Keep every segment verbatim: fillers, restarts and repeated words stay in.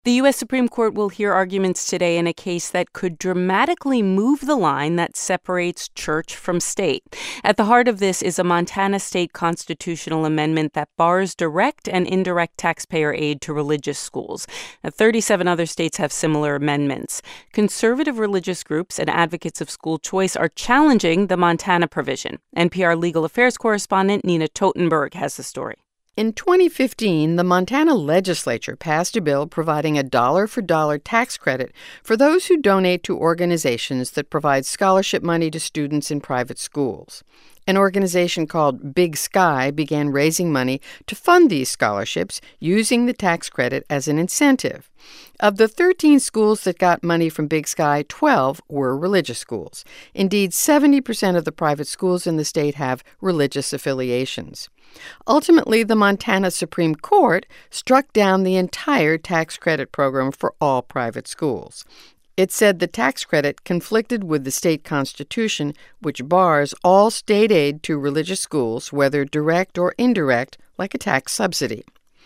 The U S Supreme Court will hear arguments today in a case that could dramatically move the line that separates church from state. At the heart of this is a Montana state constitutional amendment that bars direct and indirect taxpayer aid to religious schools. Now, thirty-seven other states have similar amendments. Conservative religious groups and advocates of school choice are challenging the Montana provision. N P R legal affairs correspondent Nina Totenberg has the story. In twenty fifteen, the Montana legislature passed a bill providing a dollar-for-dollar tax credit for those who donate to organizations that provide scholarship money to students in private schools. An organization called Big Sky began raising money to fund these scholarships using the tax credit as an incentive. Of the thirteen schools that got money from Big Sky, twelve were religious schools. Indeed, seventy percent of the private schools in the state have religious affiliations. Ultimately, the Montana Supreme Court struck down the entire tax credit program for all private schools. It said the tax credit conflicted with the state constitution, which bars all state aid to religious schools, whether direct or indirect, like a tax subsidy.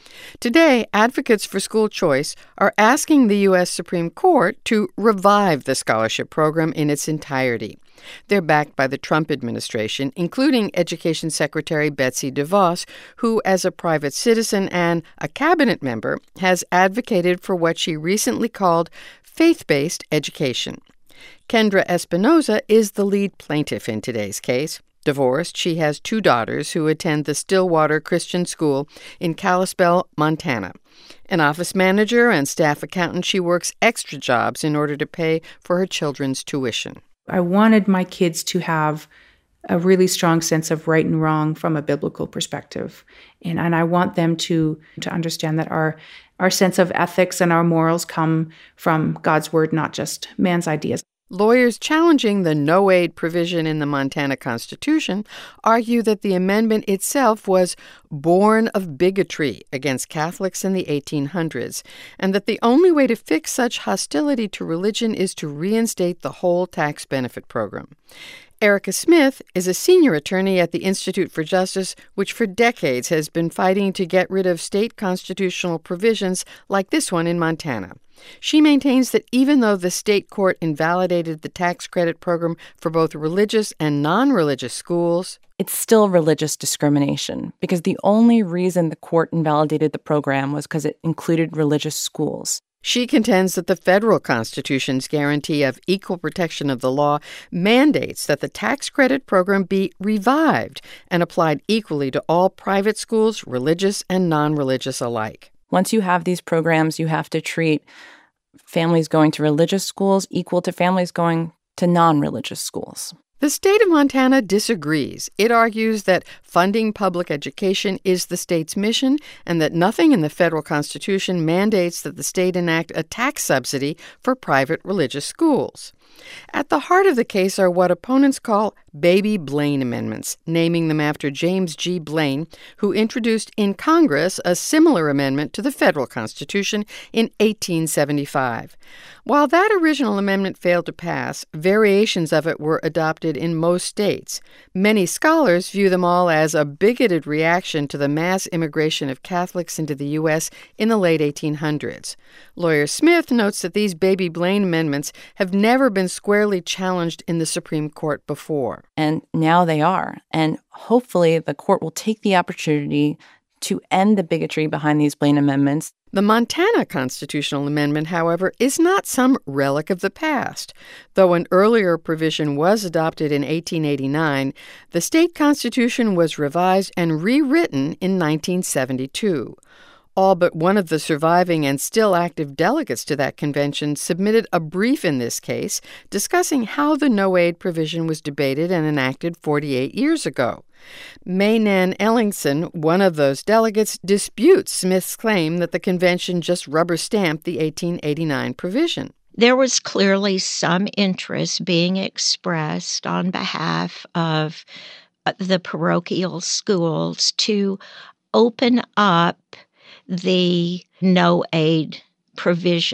Today, advocates for school choice are asking the U S Supreme Court to revive the scholarship program in its entirety. They're backed by the Trump administration, including Education Secretary Betsy DeVos, who, as a private citizen and a cabinet member, has advocated for what she recently called faith-based education. Kendra Espinoza is the lead plaintiff in today's case. Divorced, she has two daughters who attend the Stillwater Christian School in Kalispell, Montana. An office manager and staff accountant, she works extra jobs in order to pay for her children's tuition. I wanted my kids to have a really strong sense of right and wrong from a biblical perspective. And, and I want them to, to understand that our, our sense of ethics and our morals come from God's word, not just man's ideas. Lawyers challenging the no-aid provision in the Montana Constitution argue that the amendment itself was born of bigotry against Catholics in the eighteen hundreds, and that the only way to fix such hostility to religion is to reinstate the whole tax benefit program. Erica Smith is a senior attorney at the Institute for Justice, which for decades has been fighting to get rid of state constitutional provisions like this one in Montana. She maintains that even though the state court invalidated the tax credit program for both religious and non-religious schools, it's still religious discrimination because the only reason the court invalidated the program was because it included religious schools. She contends that the federal Constitution's guarantee of equal protection of the law mandates that the tax credit program be revived and applied equally to all private schools, religious and non-religious alike. Once you have these programs, you have to treat families going to religious schools equal to families going to non-religious schools. The state of Montana disagrees. It argues that funding public education is the state's mission and that nothing in the federal Constitution mandates that the state enact a tax subsidy for private religious schools. At the heart of the case are what opponents call Baby Blaine amendments, naming them after James G. Blaine, who introduced in Congress a similar amendment to the federal Constitution in eighteen seventy-five. While that original amendment failed to pass, variations of it were adopted in most states. Many scholars view them all as a bigoted reaction to the mass immigration of Catholics into the U S in the late eighteen hundreds. Lawyer Smith notes that these Baby Blaine amendments have never been squarely challenged in the Supreme Court before. And now they are. And hopefully the court will take the opportunity to end the bigotry behind these Blaine amendments. The Montana constitutional amendment, however, is not some relic of the past. Though an earlier provision was adopted in eighteen eighty-nine, the state constitution was revised and rewritten in nineteen seventy-two. All but one of the surviving and still active delegates to that convention submitted a brief in this case discussing how the no-aid provision was debated and enacted forty-eight years ago. May Nan Ellingson, one of those delegates, disputes Smith's claim that the convention just rubber-stamped the eighteen eighty-nine provision. There was clearly some interest being expressed on behalf of the parochial schools to open up the no-aid provision.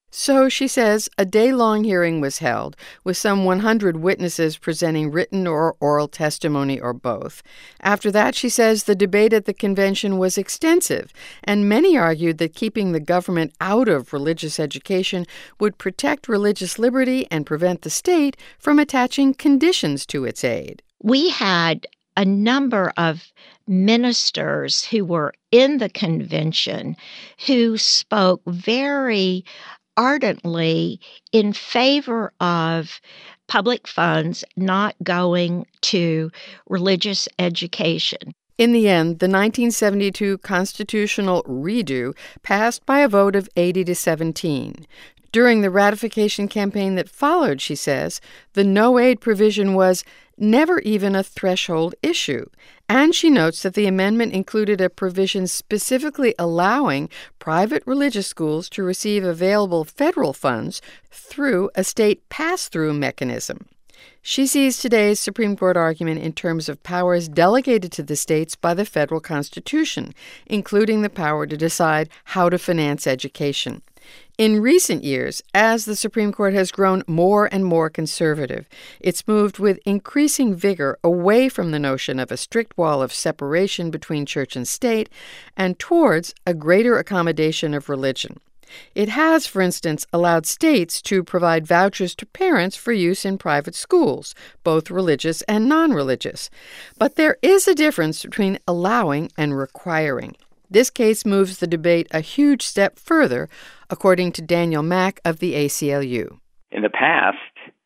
So, she says, a day-long hearing was held with some one hundred witnesses presenting written or oral testimony or both. After that, she says, the debate at the convention was extensive, and many argued that keeping the government out of religious education would protect religious liberty and prevent the state from attaching conditions to its aid. We had a number of ministers who were in the convention who spoke very ardently in favor of public funds not going to religious education. In the end, the nineteen seventy-two constitutional redo passed by a vote of eighty to seventeen. During the ratification campaign that followed, she says, the no-aid provision was never even a threshold issue. And she notes that the amendment included a provision specifically allowing private religious schools to receive available federal funds through a state pass-through mechanism. She sees today's Supreme Court argument in terms of powers delegated to the states by the federal Constitution, including the power to decide how to finance education. In recent years, as the Supreme Court has grown more and more conservative, it's moved with increasing vigor away from the notion of a strict wall of separation between church and state and towards a greater accommodation of religion. It has, for instance, allowed states to provide vouchers to parents for use in private schools, both religious and non-religious. But there is a difference between allowing and requiring. This case moves the debate a huge step further, according to Daniel Mack of the A C L U. In the past,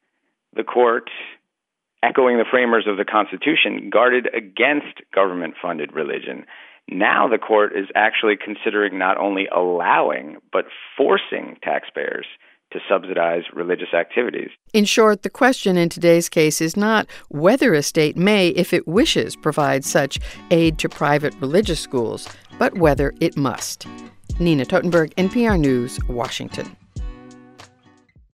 the court, echoing the framers of the Constitution, guarded against government-funded religion. Now the court is actually considering not only allowing, but forcing taxpayers to subsidize religious activities. In short, the question in today's case is not whether a state may, if it wishes, provide such aid to private religious schools, but whether it must. Nina Totenberg, N P R News, Washington.